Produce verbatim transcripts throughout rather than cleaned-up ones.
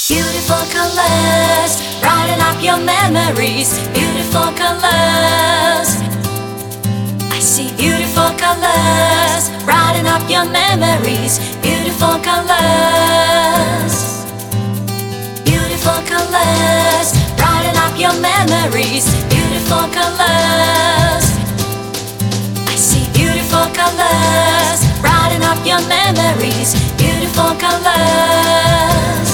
Beautiful colors, brighten up your memories. Beautiful colors, I see beautiful colors, brighten up your memories. Beautiful colors, beautiful colors, brighten up your memories. Beautiful colors, I see beautiful colors, brighten up your memories. Beautiful colors.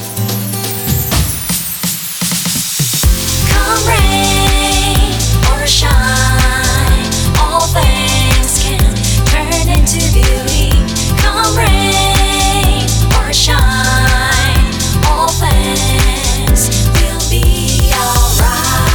Come rain or shine, all things can turn into beauty. Come rain or shine, all things will be alright.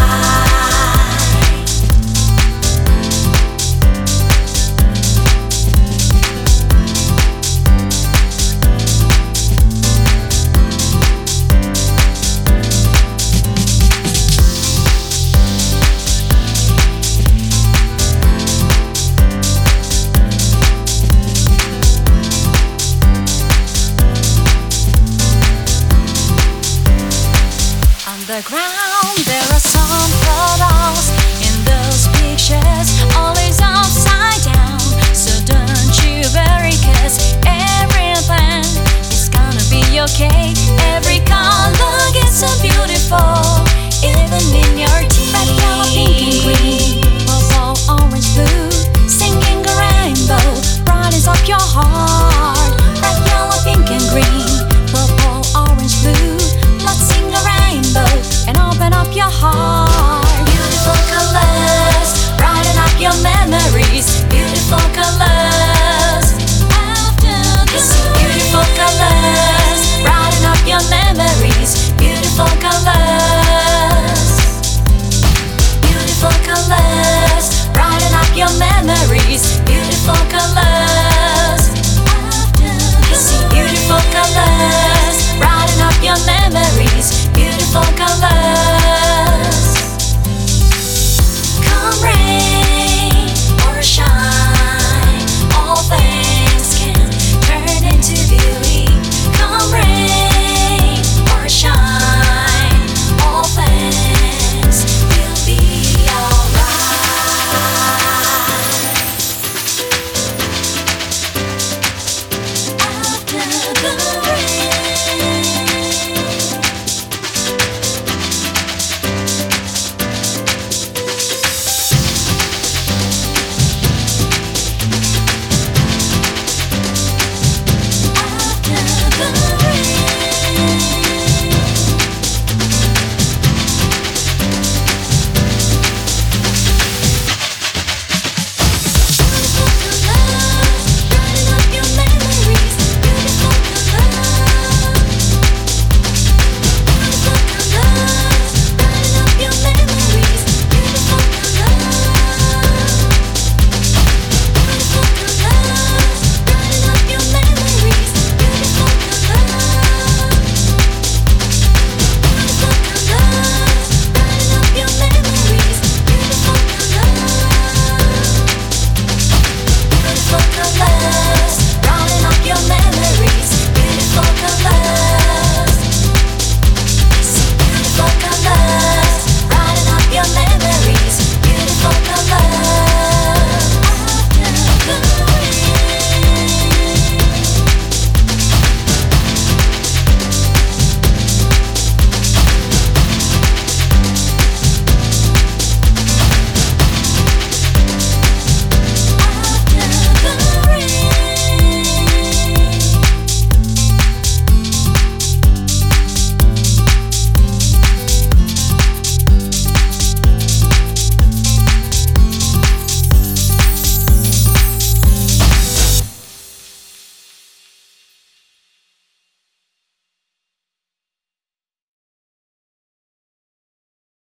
The ground, there are some photos in those pictures, always upside down. So don't you worry, cause everything is gonna be okay. Every color gets so beautiful, even in your teeth. Red, yellow, pink and green, purple, orange, blue, singing a rainbow brightens up your heart. Red, yellow, pink and green, purple, orange, blue, let's sing a rainbow and open up your heart. Beautiful colors, brighten up your memories. Beautiful colors. After this, beautiful colors, brighten up your memories. Beautiful colors. Beautiful colors, brighten up your memories. Beautiful colors. After this, beautiful colors, brighten up your memories. Beautiful colors. Come rain or shine, all things can turn into beauty. Come rain or shine, all things will be alright. After the rain.